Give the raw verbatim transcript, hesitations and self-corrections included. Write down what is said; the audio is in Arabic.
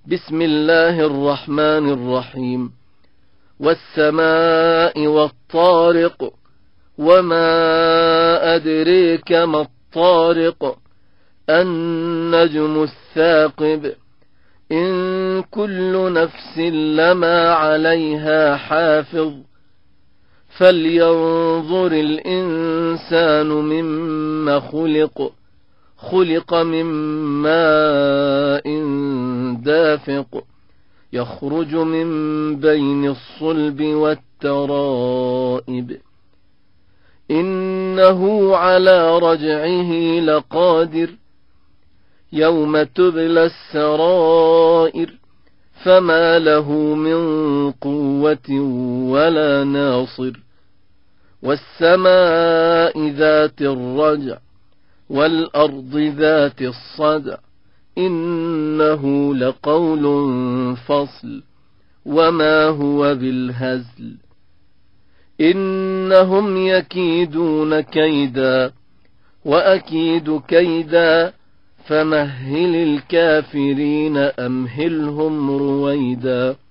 بسم الله الرحمن الرحيم. والسماء والطارق، وما أدريك ما الطارق، النجم الثاقب، إن كل نفس لما عليها حافظ، فلينظر الإنسان مما خلق خلق من ماء دافق، يخرج من بين الصلب والترائب، إنه على رجعه لقادر، يوم تبلى السرائر، فما له من قوة ولا ناصر. والسماء ذات الرجع، والأرض ذات الصدع، إنه لقول فصل، وما هو بالهزل، إنهم يكيدون كيدا وأكيد كيدا، فمهل الكافرين أمهلهم رويدا.